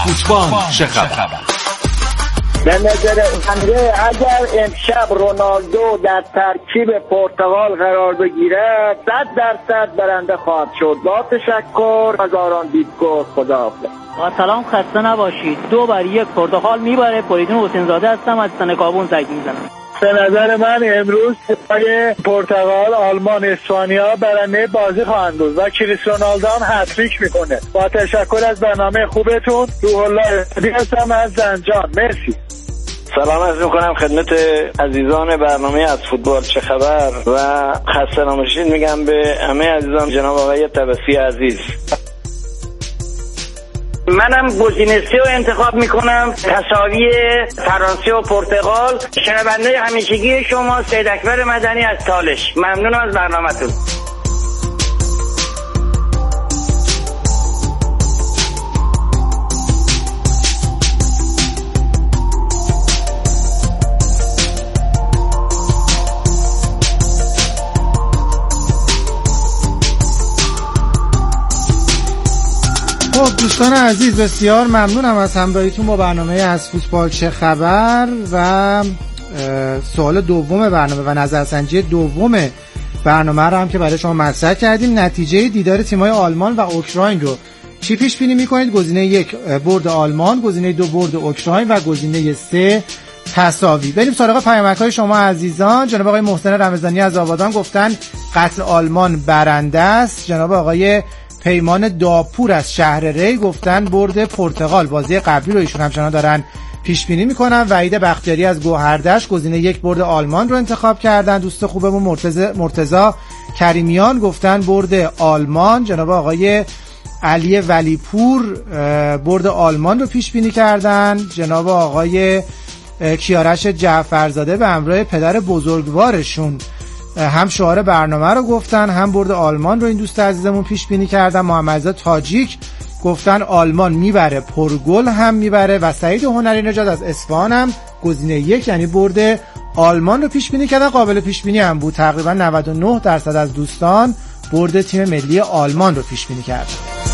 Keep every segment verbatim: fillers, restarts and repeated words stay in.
فوتبال چه خبر؟ به نظر بنده اگر امشب رونالدو در ترکیب پرتغال قرار بگیرد صد درصد برنده خواهد شد. با تشکر از آران دیدگو، خداحافظ. با سلام، خسته نباشید. دو بر یک پرتغال میبره. فریدون حسین زاده هستم از سنکابون زنگ میزنم. به نظر من امروز تیم‌های پرتغال، آلمان، اسپانیا برنده بازی خواهند بود و کریس رونالدو هم هتریک میکنه. با تشکر از برنامه خوبتون. روح الله هستم از زنجان. مرسی. سلام عرض میکنم خدمت عزیزان برنامه از فوتبال چه خبر و خسته نباشید میگم به همه عزیزان. جناب آقای طبسی عزیز، منم گزینه سه رو انتخاب میکنم، تساوی فرانسه و پرتغال. شنونده همیشگی شما سید اکبر مدنی از تالش. ممنونم از برنامه‌تون. خب دوستان عزیز، بسیار ممنونم از همراهیتون با برنامه از فوتبال چه خبر و سوال دوم برنامه و نظرسنجی دوم برنامه رو هم که برای شما مطرح کردیم. نتیجه دیدار تیم‌های آلمان و اوکراین رو چی پیش بینی می‌کنید؟ گزینه یک برد آلمان، گزینه دو برد اوکراین و گزینه سه تساوی. بریم سراغ پیامک‌های شما عزیزان. جناب آقای محسن رمضانی از آبادان گفتن قتل آلمان برنده است. جناب آقای پیمان داپور از شهر ری گفتن برد پرتغال. بازی قبلی رو ایشون همچنان دارن پیش بینی میکنن. وحید بختیاری از گوهردش گزینه یک برد آلمان رو انتخاب کردن. دوست خوبمون مرتضی مرتضی کریمیان گفتن برد آلمان. جناب آقای علی ولیپور برد آلمان رو پیش بینی کردن. جناب آقای کیارش جعفرزاده به همراه پدر بزرگوارشون هم شعار برنامه رو گفتن هم برد آلمان رو این دوست عزیزمون پیش بینی کردن. محمدرضا تاجیک گفتن آلمان میبره، پرگل هم میبره و سعید هنری نژاد از اصفهان هم گزینه یک یعنی برد آلمان رو پیش بینی کردن. قابل پیش بینی هم بود. تقریبا نود و نه درصد از دوستان برد تیم ملی آلمان رو پیش بینی کردن.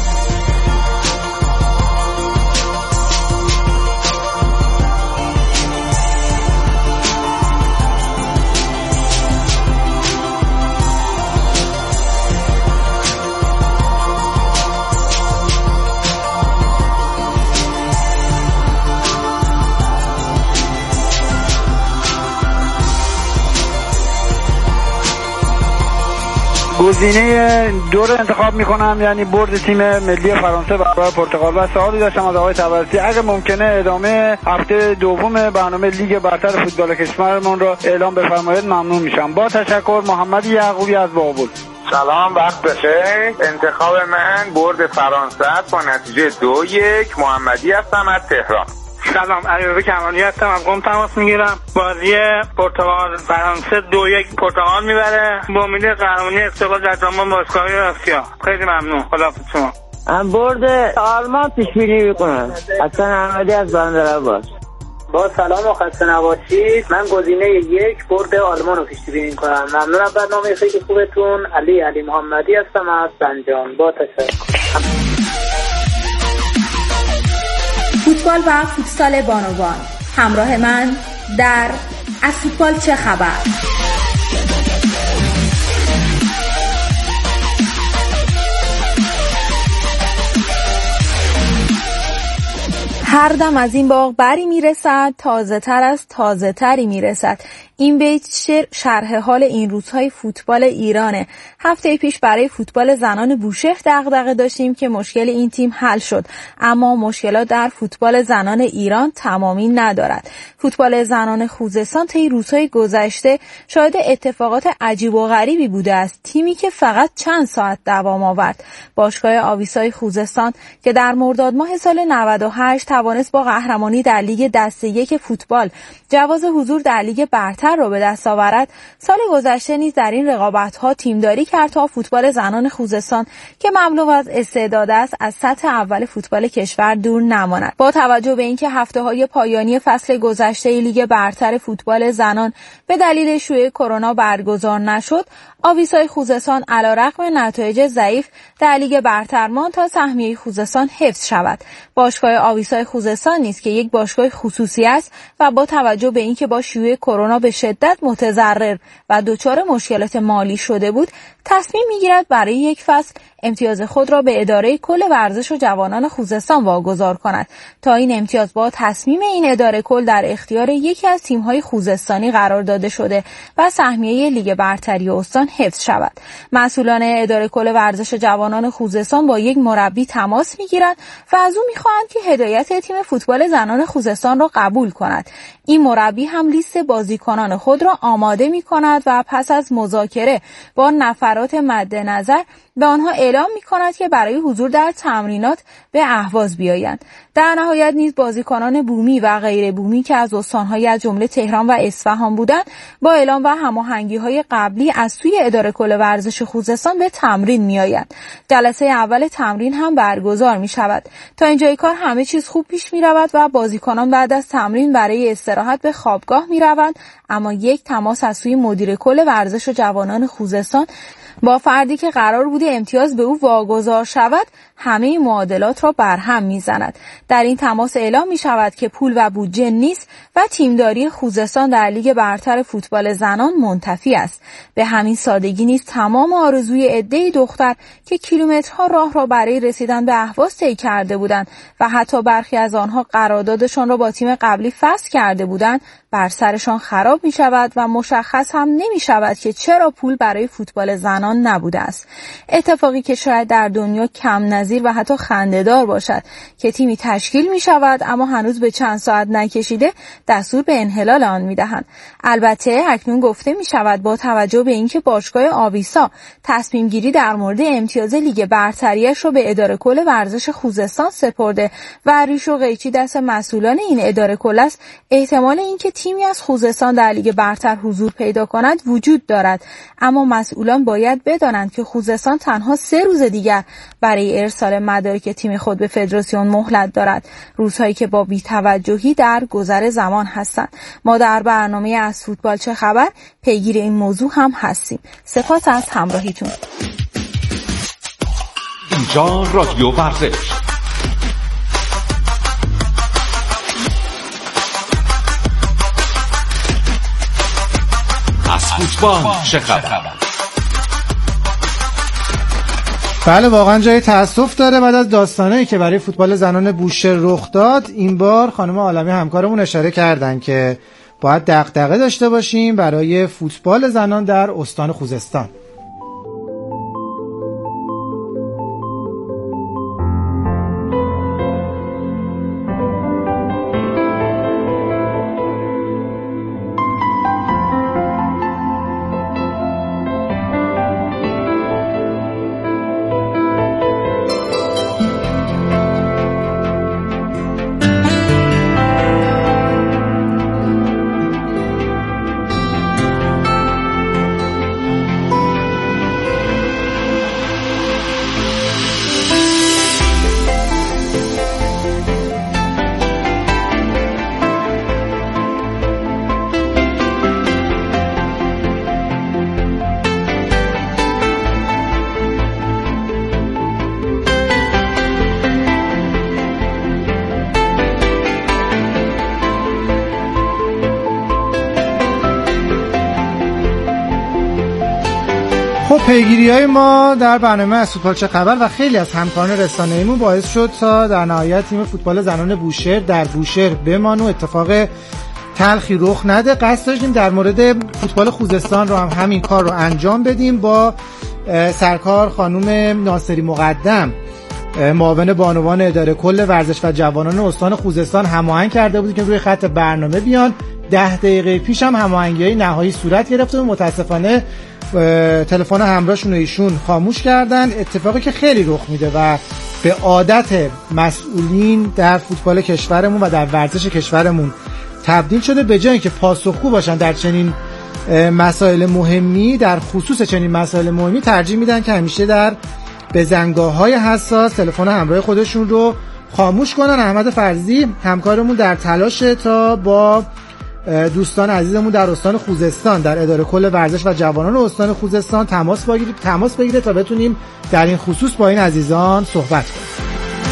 گزینه دو رو انتخاب میکنم یعنی برد تیم ملی فرانسه برابر پرتغال. و سوالی داشتم از آقای طبسی اگه ممکنه ادامه هفته دوم برنامه لیگ برتر فوتبال کشورمون رو اعلام بفرمایید ممنون میشم. با تشکر. محمد یعقوبی از بابل. سلام، وقت بخیر. انتخاب من برد فرانسه است با نتیجه دو یک. محمدی هستم از تهران. سلام، علیرضا کمالی هستم از قم تماس میگیرم. بازی پرتغال فرانسه دو یک پرتغال میبره با امید قهرمانی استقلال در جام باشگاهی آسیا. خیلی ممنون. خداحافظ شما. من برد آلمان پیش بینی میکنم. حسن احمدی از بندرعباس. با سلام و خسته نباشید. من گزینه یک برد آلمان رو پیش بینی میکنم. ممنونم برنامه خیلی خوبتون. علی علی محمدی هستم از زنجان. با تشکر. فوتبال و فوتسال بانوان، همراه من در از فوتبال چه خبر. هر دم از این باغ بری میرسد، تازه تر از تازه تری میرسد. این بیت شعر شرح حال این روزهای فوتبال ایرانه. هفته پیش برای فوتبال زنان بوشهر دغدغه داشتیم که مشکل این تیم حل شد، اما مشکلات در فوتبال زنان ایران تمامی ندارد. فوتبال زنان خوزستان طی روزهای گذشته شاهد اتفاقات عجیب و غریبی بوده است. تیمی که فقط چند ساعت دوام آورد، باشگاه آویسای خوزستان که در مرداد ماه سال نود و هشت توانست با قهرمانی در لیگ دسته یک فوتبال جواز حضور در لیگ برتر برتر را به دست آورد، سال گذشته نیز در این رقابت‌ها تیمداری کرد تا فوتبال زنان خوزستان که مملو از استعداد است از سطح اول فوتبال کشور دور نماند. با توجه به اینکه هفته‌های پایانی فصل گذشته لیگ برتر فوتبال زنان به دلیل شیوع کرونا برگزار نشد، آویسای خوزستان علیرغم نتایج ضعیف در لیگ برتر ماند تا سهمیه خوزستان حفظ شود. باشگاه آویسای خوزستان نیز که یک باشگاه خصوصی است و با توجه به اینکه با شیوع کرونا به شدت متضرر و دچار مشکلات مالی شده بود، تصمیم می‌گیرد برای یک فصل امتیاز خود را به اداره کل ورزش و جوانان خوزستان واگذار کند تا این امتیاز با تصمیم این اداره کل در اختیار یکی از تیم‌های خوزستانی قرار داده شده و سهمیه لیگ برتری استان حفظ شود. مسئولان اداره کل ورزش و جوانان خوزستان با یک مربی تماس می‌گیرند و از او می‌خواهند که هدایت تیم فوتبال زنان خوزستان را قبول کند. این مربی هم لیست بازیکنان خود را آماده می‌کند و پس از مذاکره با نفرات مد نظر به آنها اعلام می‌کند که برای حضور در تمرینات به اهواز بیایند. در نهایت نیز بازیکنان بومی و غیر بومی که از استان‌های از جمله تهران و اصفهان بودند با اعلام و هماهنگی‌های قبلی از سوی اداره کل ورزش خوزستان به تمرین می‌آیند. جلسه اول تمرین هم برگزار می‌شود. تا اینجای کار همه چیز خوب پیش می‌رود و بازیکنان بعد از تمرین برای استراحت به خوابگاه می‌روند، اما یک تماس از سوی مدیر کل ورزش و جوانان خوزستان با فردی که قرار بوده امتیاز به او واگذار شود همه معادلات را برهم میزند. در این تماس اعلام می شود که پول و بودجه نیست و تیمداری خوزستان در لیگ برتر فوتبال زنان منتفی است. به همین سادگی نیست تمام آرزوی عده دختر که کیلومترها راه را برای رسیدن به اهواز طی کرده بودند و حتی برخی از آنها قراردادشان را با تیم قبلی فسخ کرده بودند بر سرشان خراب می شود و مشخص هم نمی شود که چرا پول برای فوتبال زنان نبوده است. اتفاقی که شاید در دنیا کم نظیر و حتی خنده‌دار باشد که تیمی تشکیل می شود اما هنوز به چند ساعت نکشیده دستور به انحلال آن می دهند. البته اکنون گفته می شود با توجه به اینکه باشگاه آویسا تصمیم گیری در مورد امتیاز لیگ برتریش را به اداره کل ورزش خوزستان سپرده و ریش و قیچی دست مسئولان این اداره کل است، احتمال اینکه تیمی از خوزستان در لیگ برتر حضور پیدا کند وجود دارد. اما مسئولان باید بدانند که خوزستان تنها سه روز دیگر برای ارسال مدارک تیم خود به فدراسیون مهلت دارد، روزهایی که با بی‌توجهی در گذر زمان هستند. ما در برنامه از فوتبال چه خبر پیگیر این موضوع هم هستیم. سپاس از همراهیتون. اینجا رادیو ورزش. از فوتبال چه خبر؟ بله واقعا جای تأسف داره. بعد از داستانهایی که برای فوتبال زنان بوشهر رخ داد، این بار خانم عالمی همکارمون اشاره کردن که باید دغدغه داشته باشیم برای فوتبال زنان در استان خوزستان. پیگیری‌های ما در برنامه از فوتبال چه خبر و خیلی از همکاران رسانه‌ایمون باعث شد تا در نهایت تیم فوتبال زنان بوشهر در بوشهر بمانه و اتفاق تلخی رخ نده. قصد داشتیم در مورد فوتبال خوزستان رو هم همین کار رو انجام بدیم. با سرکار خانم ناصری مقدم معاون بانوان اداره کل ورزش و جوانان استان خوزستان هماهنگ کرده بود که روی خط برنامه بیان. ده دقیقه پیش هم هماهنگی‌های نهایی صورت گرفته و متاسفانه تلفن همراهشون ایشون خاموش کردن، اتفاقی که خیلی رخ میده و به عادت مسئولین در فوتبال کشورمون و در ورزش کشورمون تبدیل شده به جای اینکه پاسخگو باشن در چنین مسائل مهمی، در خصوص چنین مسائل مهمی ترجیح میدن که همیشه در بزنگاه‌های حساس تلفن همراه خودشون رو خاموش کنن. احمد فرزی همکارمون در تلاشه تا با دوستان عزیزمون در استان خوزستان در اداره کل ورزش و جوانان استان خوزستان تماس بگیره تماس بگیره تا بتونیم در این خصوص با این عزیزان صحبت کنیم.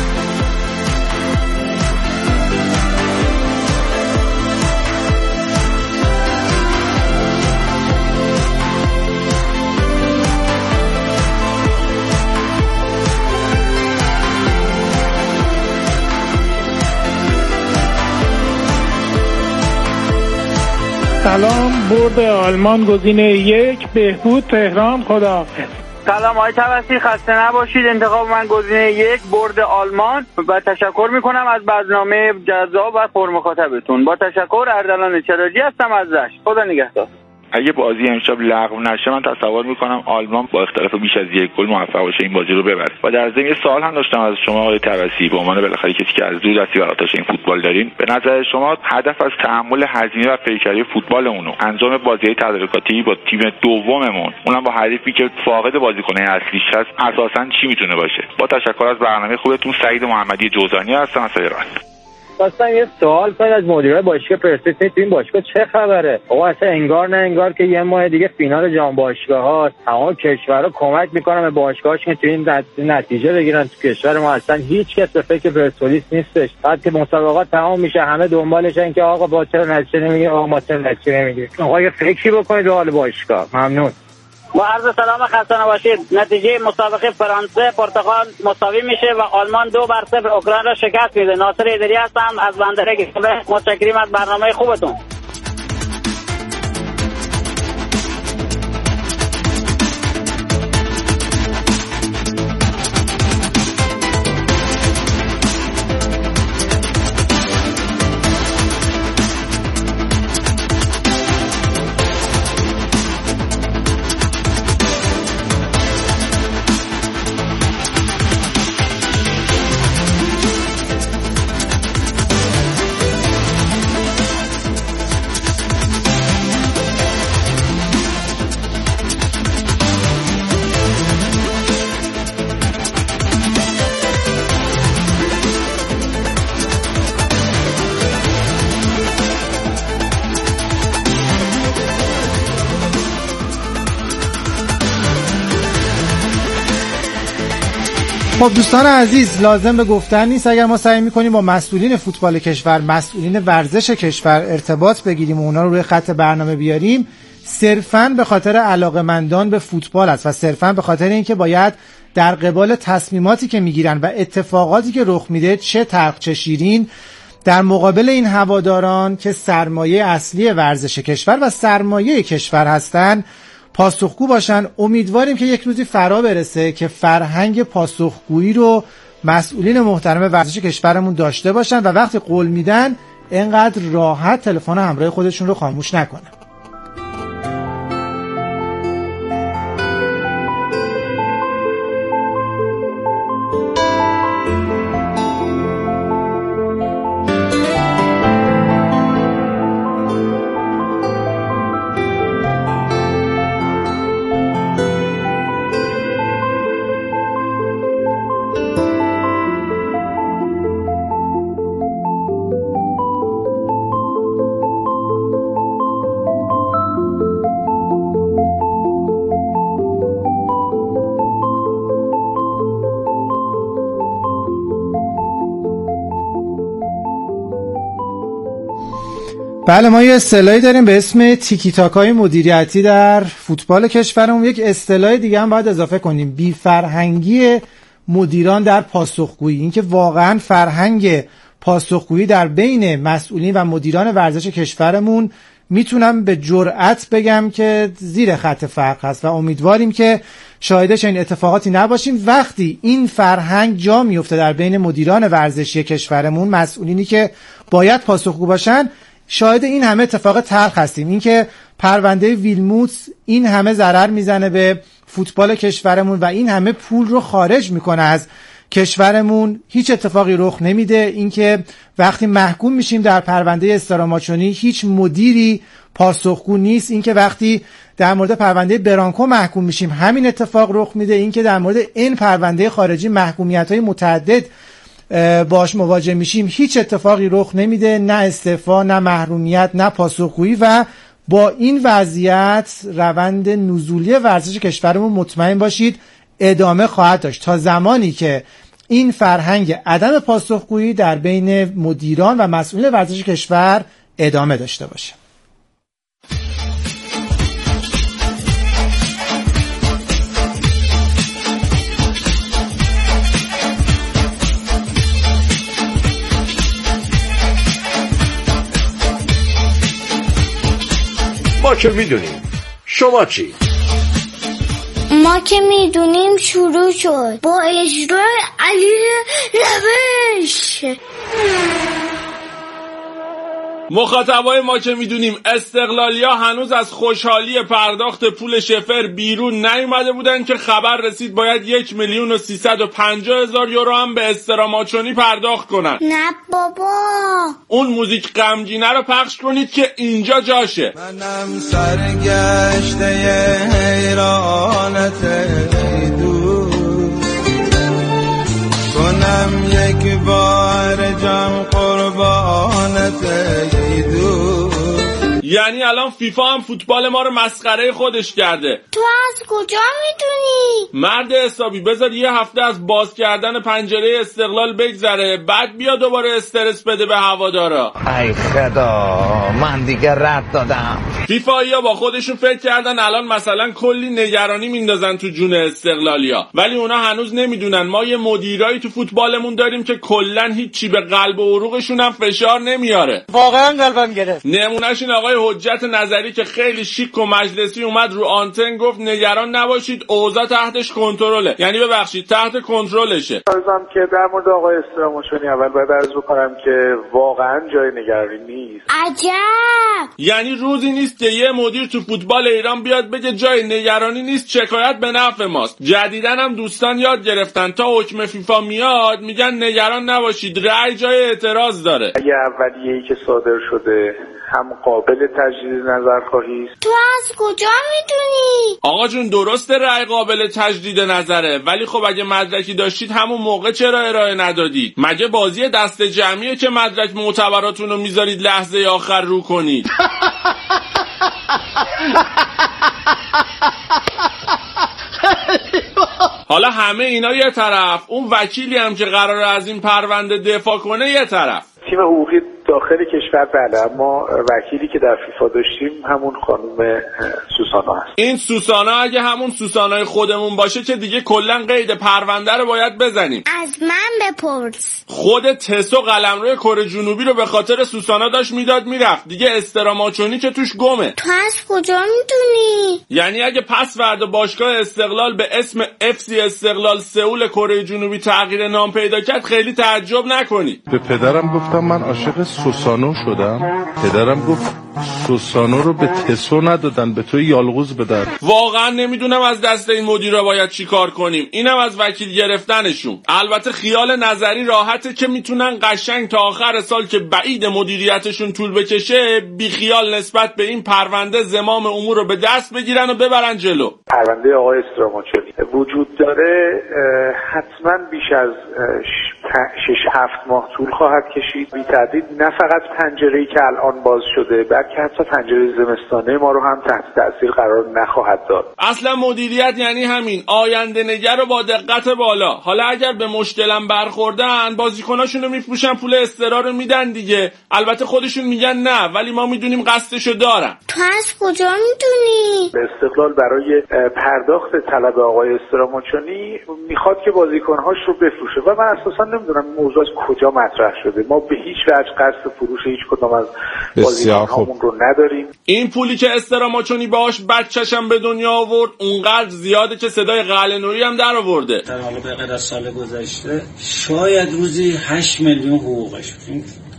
سلام، برد آلمان گزینه یک، بهبود تهران، خداحافظ. سلام آقای توسلی، خسته نباشید. انتخاب من گزینه یک، برد آلمان. و تشکر میکنم از برنامه جذاب و پرمخاطبتون. با تشکر. اردلان چراجی هستم از رشت. خدا نگهدار. اگه بازی امشب لغو نشه من تصور میکنم آلمان با اختلاف بیش از یک گل موفق باشه این بازی رو ببره. و در ضمن یه سوال هم داشتم از شما آقای طبسی، به عنوان بالاخره کسی که از دور دستی بر آتش این فوتبال دارین، به نظر شما هدف از تحمل هزینه و پیکری فوتبالمون و انجام بازی‌های تدارکاتی با تیم دوممون، اونم با حریفی که فاقد بازیکن‌های اصلیش هست، اساساً چی میتونه باشه؟ با تشکر از برنامه خوبتون. سعید محمدی جوزانی هستم از ایران. اصلا یه سوال کنید از مدیرای باشگاه پرسپولیس، تو این باشگاه چه خبره؟ آقا اصلا انگار نه انگار که یه ماه دیگه فینال جام باشگاه‌ها، تمام کشورها کمک میکنن به باشگاهاش که تو این نتیجه بگیرن. تو کشور ما اصلا هیچ کس به فکر پرسپولیس نیستش. بعد که مسابقات تمام میشه همه دنبالشن که آقا با چرا نتیجه نمیگیره، آقا ما چرا نتیجه نمیگیریم. آقا یه فکری بکنید به حال باشگاه. ممنون. با عرض سلام خسته نباشید. نتیجه مسابقه فرانسه پرتغال مساوی میشه و آلمان دو بر صفر اوکراین را شکست میده. ناصر ایدری هستم از بندر گیلان. متشکریم از برنامه خوبتون. خب دوستان عزیز، لازم به گفتن نیست اگر ما سعی میکنیم با مسئولین فوتبال کشور، مسئولین ورزش کشور ارتباط بگیریم و اونا رو روی خط برنامه بیاریم، صرفاً به خاطر علاقه‌مندان به فوتبال است و صرفاً به خاطر اینکه باید در قبال تصمیماتی که میگیرن و اتفاقاتی که رخ میده، چه تلخ چه شیرین، در مقابل این هواداران که سرمایه اصلی ورزش کشور و سرمایه کشور هستن پاسخگو باشن. امیدواریم که یک روزی فرا برسه که فرهنگ پاسخگویی رو مسئولین محترم ورزش کشورمون داشته باشن و وقتی قول میدن اینقدر راحت تلفن همراه خودشون رو خاموش نکنن. بله، ما یه اصطلاحی داریم به اسم تیکی تاکای مدیریتی در فوتبال کشورمون. یک اصطلاح دیگه هم باید اضافه کنیم، بی فرهنگی مدیران در پاسخگویی. این که واقعا فرهنگ پاسخگویی در بین مسئولین و مدیران ورزش کشورمون میتونم به جرئت بگم که زیر خط فقر هست و امیدواریم که شاهدش این اتفاقاتی نباشیم. وقتی این فرهنگ جا میفته در بین مدیران ورزشی کشورمون، مسئولینی که باید پاسخگو باشن، شاهد این همه اتفاق تلخ هستیم. این که پرونده ویلموتس این همه ضرر میزنه به فوتبال کشورمون و این همه پول رو خارج میکنه از کشورمون هیچ اتفاقی رخ نمیده. اینکه وقتی محکوم میشیم در پرونده استراماچونی هیچ مدیری پاسخگو نیست. اینکه وقتی در مورد پرونده برانکو محکوم میشیم همین اتفاق رخ میده. اینکه در مورد این پرونده خارجی محکومیت‌های متعدد باش مواجه میشیم هیچ اتفاقی رخ نمیده، نه استعفا، نه محرومیت، نه پاسخگویی. و با این وضعیت روند نزولی ورزش کشورمون مطمئن باشید ادامه خواهد داشت تا زمانی که این فرهنگ عدم پاسخگویی در بین مدیران و مسئولین ورزش کشور ادامه داشته باشه. ما که میدونیم، شما چی؟ ما که میدونیم شروع شد با اجرای علی روش. مخاطبای ما که میدونیم استقلالیا هنوز از خوشحالی پرداخت پول شفر بیرون نیومده بودن که خبر رسید باید یک میلیون و سیصد و پنجاه هزار یورو هم به استراماچونی پرداخت کنن. نه بابا، اون موزیک غمگینه رو پخش کنید که اینجا جاشه. منم سرگشته حیرانت دوست کنم یک بار جم قربانت دوست. یعنی الان فیفا هم فوتبال ما رو مسخره خودش کرده. تو از کجا میدونی؟ مرد حسابی بذار یه هفته از باز کردن پنجره استقلال بگذره بعد بیا دوباره استرس بده به هوادارا. ای خدا من دیگه رد دادم. فیفایی‌ها با خودشون فکر کردن الان مثلا کلی نگرانی میندازن تو جون استقلالیا، ولی اونا هنوز نمیدونن ما یه مدیرایی تو فوتبالمون داریم که کلا هیچی به قلب و عروقشون هم فشار نمیاره. واقعا قلبم گرفت. نمونهش این آقای حجت نظری که خیلی شیک و مجلسی اومد رو آنتن گفت نگران نباشید اوضاع تحتش کنترله. یعنی ببخشید تحت کنترلشه. عرضم که در مورد آقای استراماچونی اول باید عرض بکنم که واقعا جای نگرانی نیست. عجب. یعنی روزی نیست که یه مدیر تو فوتبال ایران بیاد بگه جای نگرانی نیست، شکایت به نفع ماست. جدیدن هم دوستان یاد گرفتن تا حکم فیفا میاد میگن نگران نباشید رأی جای اعتراض داره. یه اولیه‌ای که صادر شده هم قابل تجدید نظرخواهی است. تو از کجا میدونی؟ آقا جون درسته رأی قابل تجدید نظره، ولی خب اگه مدرکی داشتید همون موقع چرا ارائه ندادید؟ مگه بازی دست جمعیه که مدرک معتبراتون رو میذارید لحظه آخر رو کنید؟ حالا همه اینا یه طرف، اون وکیلی هم که قراره از این پرونده دفاع کنه یه طرف. تیم حقوقی داخل کشور بله، اما وکیلی که در فیفا داشتیم همون خانم سوسانا هست. این سوسانا اگه همون سوسانای خودمون باشه که دیگه کلا قید پرونده رو باید بزنیم. از من بپرس. خود تسو قلمرو کره جنوبی رو به خاطر سوسانا داشت میداد میرفت، دیگه استراماچونی که توش گمه. تو از کجا میدونی؟ یعنی اگه پس فردا باشگاه استقلال به اسم اف سی استقلال سئول کره جنوبی تغییر نام پیدا کرد خیلی تعجب نکنید. به پدرم گفتم من عاشق سوسانو شدم، پدرم گفت سوسانو رو به تسو ندادن به تو یالغوز بدن. واقعا نمیدونم از دست این مدیرا باید چی کار کنیم. اینم از وکیل گرفتنشون. البته خیال نظری راحته که میتونن قشنگ تا آخر سال که بعید مدیریتشون طول بکشه بی خیال نسبت به این پرونده زمام امور رو به دست بگیرن و ببرن جلو. پرونده آقای استراماچونی وجود داره، حتما بیش از شش هفت ماه طول خواهد کشید. بی تردید نه فقط پنجره‌ای که الان باز شده بلکه حتی پنجره زمستانه ما رو هم تحت تاثیر قرار نخواهد داد. اصلا مدیریت یعنی همین آینده نگر و با دقت بالا. حالا اگر به مشکلم برخوردن بازیکناشونو میفروشن پول استرا رو میدن دیگه. البته خودشون میگن نه ولی ما میدونیم قصدشو دارن. تو از کجا میدونی؟ استقلال برای پرداخت طلب آقای استراماچونی میخواد که بازیکنهاش رو بفروشه و من اساسا نمیدونم موضوع از کجا مطرح شده. ما به هیچ وجه قصد فروش هیچ کدام از بازیکنهامون رو نداریم. این پولی که استراماچونی باهاش بچه‌شم به دنیا آورد اونقدر زیاده که صدای قلعه‌نویی هم در آورده. در حالا به غیر از سال گذشته شاید روزی هشت میلیون حقوقش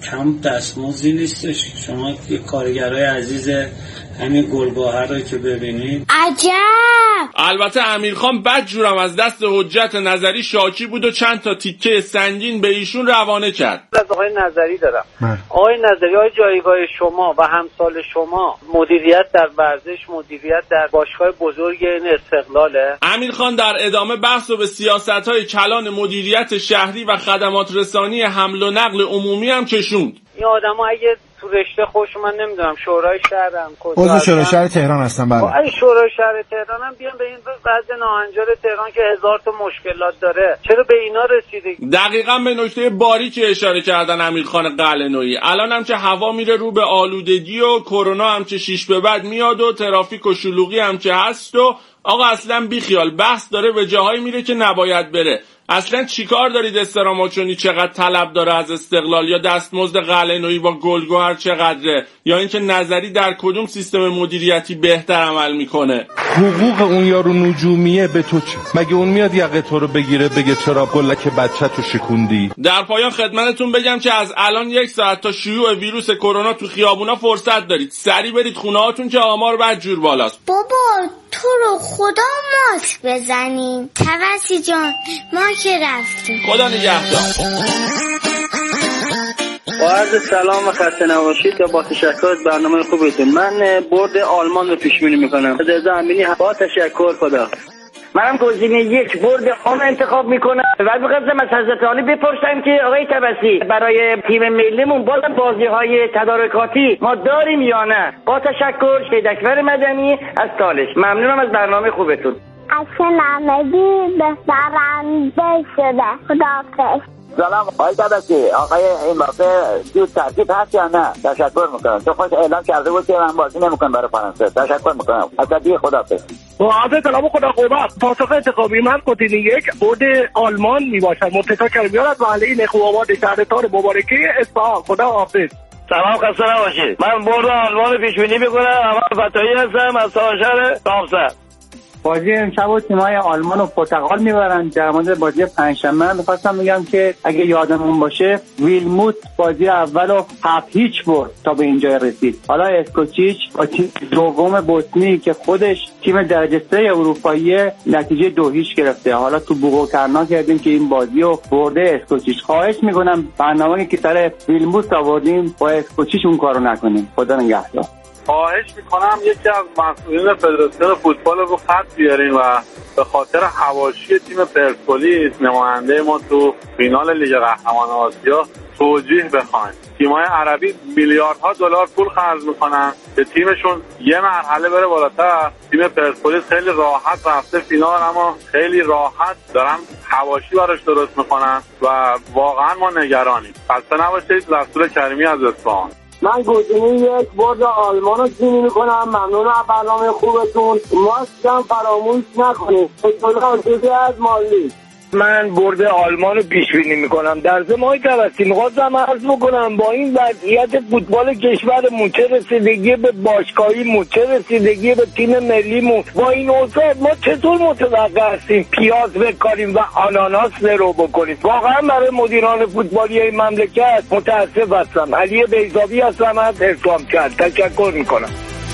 کم دستمزدی نیستش. شما کارگرای عزیز همین گلگهر رو که ببینید عجب. البته امیرخان بدجورم از دست حجت نظری شاکی بود و چند تا تیکه سنگین به ایشون روانه کرد. از آقای نظری دارم. آقای نظری، آقای جایگاه شما و همسال شما مدیریت در ورزش، مدیریت در باشگاه بزرگ این استقلاله. امیرخان در ادامه بحث و به سیاست‌های کلان مدیریت شهری و خدمات رسانی حمل و نقل عمومی هم کشوند. این آدما اگه تو رشته خوش من نمیدونم شورای شهرم کجا عضو شورای شهر تهران هستم. بله. اگه شورای شهر تهران هم بیان به این وضع ناهنجار تهران که هزار تا مشکلات داره، چرا به اینا رسیدی؟ دقیقاً به نکته باریکی اشاره کردن امیرخان قلعه‌نویی. الان هم که هوا میره رو به آلودگی و کرونا هم که شیش به بعد میاد و ترافیک و شلوغی هم که هست و آقا اصلا بیخیال، بحث داره به جاهایی میره که نباید بره. اصلا چیکار دارید استراماچونی چقدر طلب داره از استقلال، یا دستمزد قلعه‌نویی با گلگهر چقدره، یا اینکه نظری در کدوم سیستم مدیریتی بهتر عمل میکنه؟ حقوق اون یارو نجومیه به تو چه؟ مگه اون میاد یقه تو رو بگیره بگه چرا گلک بچه تو شکوندی؟ در پایان خدمتتون بگم که از الان یک ساعت تا شیوع ویروس کرونا تو خیابونا فرصت دارید، سریع برید خونه هاتون که آمار بدجور بالاست. بابا تو رو خدا ماسک بزنیم. توسی جان ما که رفتیم. خدا نگهدار. با عرض سلام و خسته نباشید و با تشکر از برنامه خوبتون. من برد آلمان رو پیش بینی میکنم. رضا امینی. با تشکر. خدا. منم گزینه یک برد آن انتخاب میکنم و می‌خواستم از حضرت عالی بپرسم که آقای طبسی برای تیم ملیمون باز بازی‌های تدارکاتی ما داریم یا نه؟ با تشکر. شیدکبر مدنی از تالش. ممنونم از برنامه خوبتون. اصلا نمدی بهترنده شده. خداحافظ. سلام آقای طبسی، آقای امباپه تو ترکیب هست یا نه؟ تشکر میکنم. تو خوش اعلام کرده بود که من بازی نمیکنم برای فرانسه. تشکر میکنم. اصلا خداحافظ. با عرض سلام خدا قوت. پاسخ انتخابی من گزینه یک برد آلمان میباشد. مرتضی کریمیان از محله نخواباد شهرستان مبارکه اصفهان. خداحافظ. سلام، خسته نباشید. من برد آلمان رو پیش بینی میکنم. احمد فتایی هستم از شهر رامسر. بازی امشب و تیم‌های آلمان و پرتغال میبرن. در مورد بازی پنجشنبه من می‌خواستم بگم که اگه یادمون باشه ویلموت بازی اول رو هفت هیچ برد تا به اینجا رسید. حالا اسکوچیچ با تیم دوم بوسنی که خودش تیم درجه سه اروپایی نتیجه دو هیچ گرفته. حالا تو بوگوکرنا کردیم که این بازی رو برده اسکوچیچ. خواهش میکنم برنامه‌ای که سر ویلموت آوردیم با اسکوچیچ اون کارو نکنیم. خدا نگهدار. خواهش میکنم یکی از مسئولین فدراسیون فوتبال رو خط بیارین و به خاطر حواشی تیم پرسپولیس نماینده ما تو فینال لیگ قهرمانان آسیا توجیه بخواین. تیم‌های عربی میلیاردها دلار پول خرج میکنن که تیمشون یه مرحله بره بالاتر. تیم پرسپولیس خیلی راحت رفته فینال، اما خیلی راحت دارن حواشی براش درست میکنن و واقعا ما نگرانیم. خسته نباشید. رسول کریمی از اصفهان. من گزینه یک برد آلمان رو پیش بینی میکنم. ممنون از برنامه خوبتون. ماسک هم فراموش نکنید. خدا از مالی. من برد آلمان رو پیش بینی میکنم. در ضمن توسط می‌خواستم عرض بکنم با این وضعیت فوتبال کشورمون چه رسیدگی به باشگاهیمون، چه رسیدگی به تیم ملیمون، با این اوضاع ما چطور متوقع هستیم پیاز بکاریم و آناناس رو بکنیم؟ واقعا برای مدیران فوتبالی این مملکت متاسف هستم. علی بیضاوی هستم از حسام کرد. تشکر میکنم.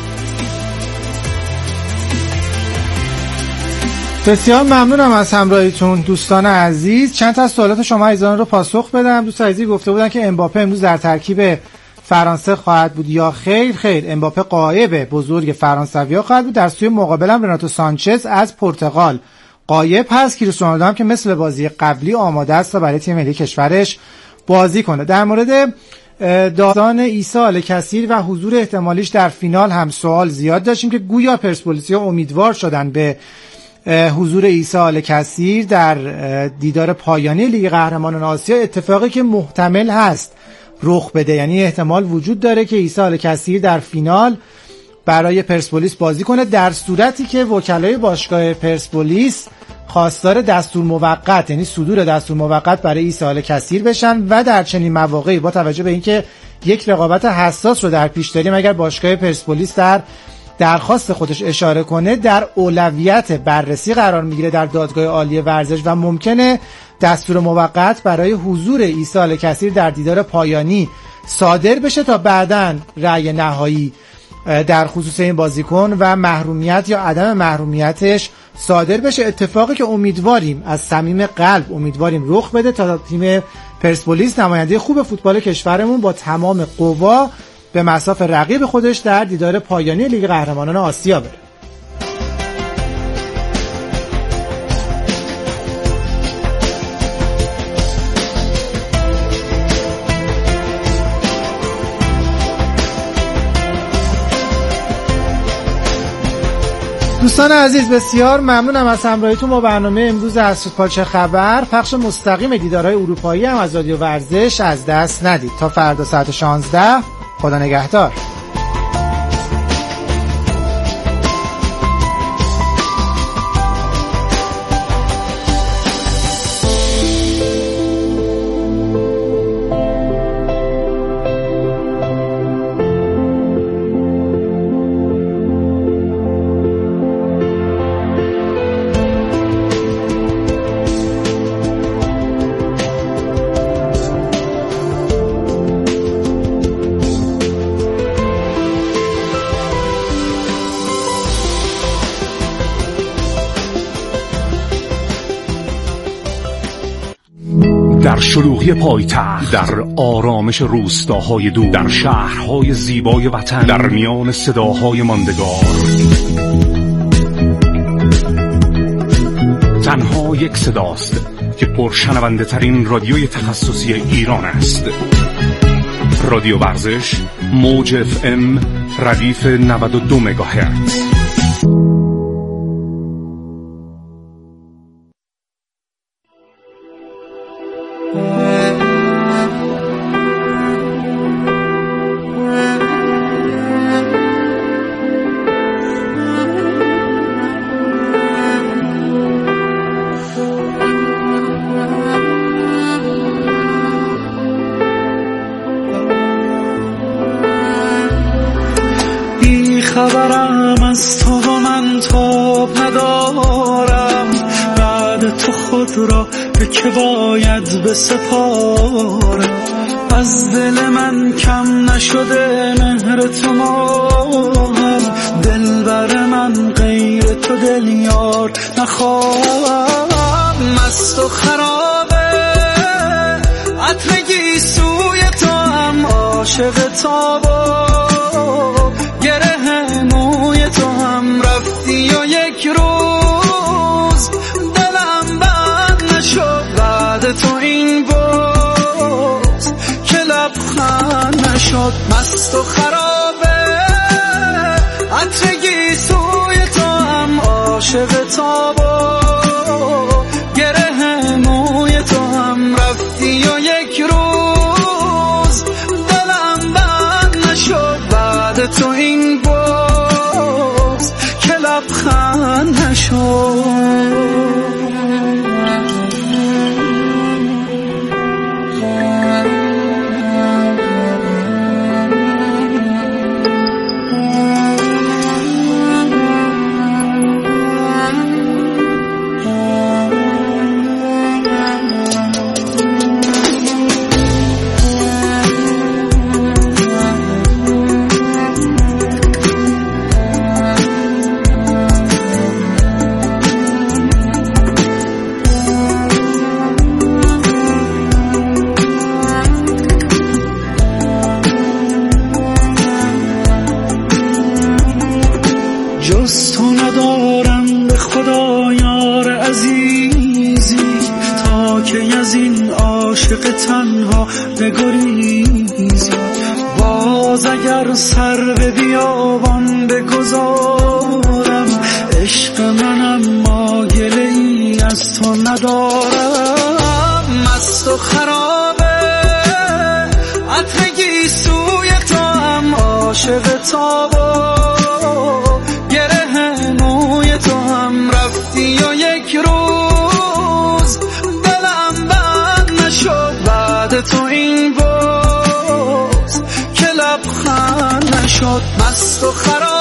بسیار ممنونم از همراهیتون دوستان عزیز. چند تا از سوالات شما عزیزان رو پاسخ بدم. دوست عزیزی گفته بودن که امباپه امروز در ترکیب فرانسه خواهد بود یا خیر؟ خیر، امباپه غایب بزرگ فرانسوی‌ها خواهد بود. در سوی مقابل هم رناتو سانچز از پرتغال غایب هست. کریستیانو رونالدو هم که مثل بازی قبلی آماده است تا برای تیم ملی کشورش بازی کنه. در مورد داستان عیسی الکثیر و حضور احتمالیش در فینال هم سوال زیاد داشتیم که گویا پرسپولیسیا امیدوار شدن به حضور عیسی الکثیر در دیدار پایانی لیگ قهرمانان آسیا. اتفاقی که محتمل هست رخ بده، یعنی احتمال وجود داره که عیسی الکثیر در فینال برای پرسپولیس بازی کنه، در صورتی که وکلای باشگاه پرسپولیس خواستار دستور موقت، یعنی صدور دستور موقت برای عیسی الکثیر بشن. و در چنین مواقعی با توجه به اینکه یک رقابت حساس رو در پیش داریم، اگر باشگاه پرسپولیس در درخواست خودش اشاره کنه در اولویت بررسی قرار میگیره در دادگاه عالی ورزش و ممکنه دستور موقت برای حضور عیسی الکثیر در دیدار پایانی صادر بشه تا بعداً رأی نهایی در خصوص این بازیکن و محرومیت یا عدم محرومیتش صادر بشه. اتفاقی که امیدواریم، از صمیم قلب امیدواریم رخ بده تا تیم پرسپولیس نماینده خوب فوتبال کشورمون با تمام قوا به مصاف رقیب خودش در دیدار پایانی لیگ قهرمانان آسیا بره. دوستان عزیز بسیار ممنونم از همراهیتون با برنامه امروز از فوتبال چه خبر. پخش مستقیم دیدارهای اروپایی هم از رادیو ورزش از دست ندید. تا فردا ساعت شانزده، خدا نگهدار. در شلوغی پایتخت، در آرامش روستاهای دور، در شهرهای زیبای وطن، در میان صداهای ماندگار، تنها یک صداست که پرشنونده ترین رادیوی تخصصی ایران است. رادیو ورزش، موج اف ام، ردیف نود و دو مگاهرتز. خبرم از تو و من تاب ندارم، بعد تو خود را به که باید بسپارم. از دل من کم نشده مهر تو ماهم، دلبر من غیر تو دل یار نخواهم. مست و خرابه عطر گیسوی تو هم، عاشق تابا گره موی تو هم، رفتی و یک روز دلم بند نشد بعد تو این باز که لبخند نشد. مست و خرابه عطر گیسوی تو هم، عاشق تابا گره موی تو هم، رفتی و یک روز دلم بند نشد بعد تو این باز که لبخند نشد. جز تو ندارم به خدا یار عزیزی، تا که از این عاشق تنها بگریزی. باز اگر سر به بیابان بگذارم، عشق منم ما گله ای از تو ندارم. مست و خرابه عطر گیسوی تو هم، عاشق تابا گره موی تو هم، رفتی و یک روز دلم بند نشد بعد تو این باز که لبخند نشد. مست و خراب